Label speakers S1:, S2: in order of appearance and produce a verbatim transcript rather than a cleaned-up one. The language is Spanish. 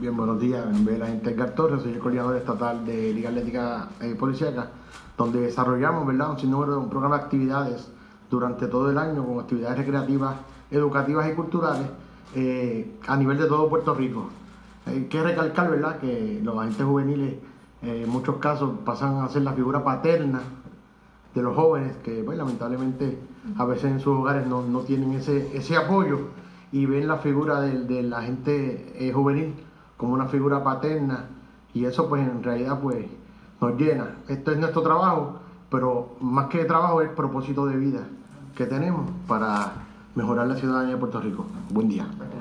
S1: Bien, buenos días. Mi nombre es la agente Edgar Torres, soy el coordinador estatal de Liga Atlética eh, Policíaca, donde desarrollamos, ¿verdad?, un sinnúmero, un programa de actividades durante todo el año con actividades recreativas, educativas y culturales eh, a nivel de todo Puerto Rico. Hay que recalcar, ¿verdad?, que los agentes juveniles eh, en muchos casos pasan a ser la figura paterna de los jóvenes que, pues, lamentablemente a veces en sus hogares no, no tienen ese, ese apoyo y ven la figura del, del agente eh, juvenil como una figura paterna, y eso pues en realidad pues nos llena. Esto es nuestro trabajo, pero más que trabajo es propósito de vida que tenemos para mejorar la ciudadanía de Puerto Rico. Buen día.